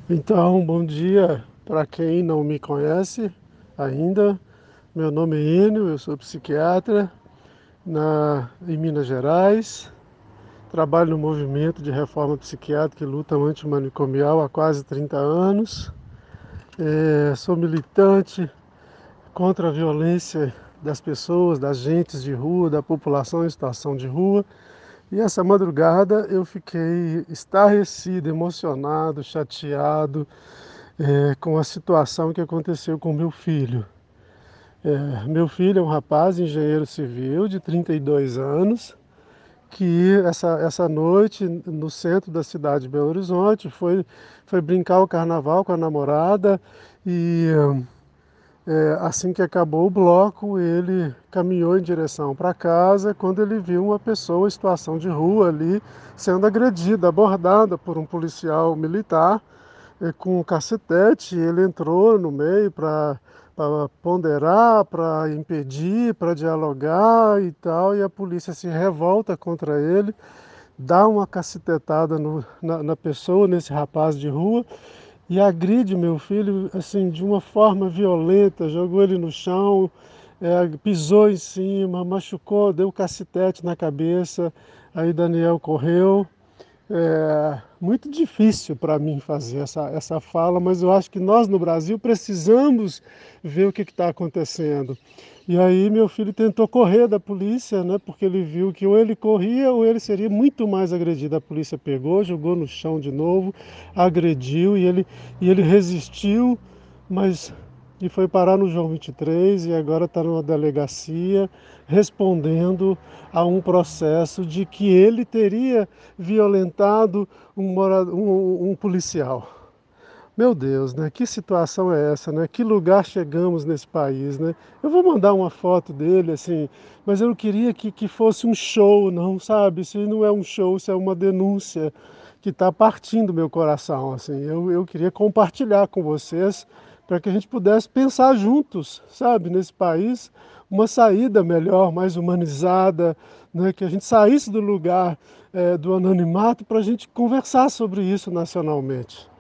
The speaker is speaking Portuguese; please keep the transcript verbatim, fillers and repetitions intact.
Então, bom dia para quem não me conhece ainda. Meu nome é Enio, eu sou psiquiatra na, em Minas Gerais. Trabalho no movimento de reforma psiquiátrica e luta antimanicomial há quase trinta anos. É, sou militante contra a violência das pessoas, das gentes de rua, da população em situação de rua. E essa madrugada eu fiquei estarrecido, emocionado, chateado, é, com a situação que aconteceu com meu filho. É, meu filho é um rapaz, engenheiro civil, de trinta e dois anos, que essa, essa noite, no centro da cidade de Belo Horizonte, foi, foi brincar o carnaval com a namorada e é, assim que acabou o bloco, ele caminhou em direção para casa quando ele viu uma pessoa em situação de rua ali sendo agredida, abordada por um policial militar eh, com um cacetete. Ele entrou no meio para ponderar, para impedir, para dialogar e tal, e a polícia se revolta contra ele, dá uma cacetetada no, na, na pessoa, nesse rapaz de rua, e agride meu filho assim de uma forma violenta, jogou ele no chão, é, pisou em cima, machucou, deu cacetete na cabeça. Aí Daniel correu. É muito difícil para mim fazer essa, essa fala, mas eu acho que nós no Brasil precisamos ver o que está acontecendo. E aí meu filho tentou correr da polícia, né, porque ele viu que ou ele corria ou ele seria muito mais agredido. A polícia pegou, jogou no chão de novo, agrediu e ele, e ele resistiu, mas e foi parar no João vinte e três e agora está numa delegacia respondendo a um processo de que ele teria violentado um, mora- um- um policial. Meu Deus, né? Que situação é essa, né? Que lugar chegamos nesse país, né? Eu vou mandar uma foto dele, assim, mas eu não queria que, que fosse um show, não, sabe? Se não é um show, se é uma denúncia que está partindo meu coração, assim. Eu, eu queria compartilhar com vocês para que a gente pudesse pensar juntos, sabe? Nesse país, uma saída melhor, mais humanizada, né? Que a gente saísse do lugar, eh, do anonimato para a gente conversar sobre isso nacionalmente.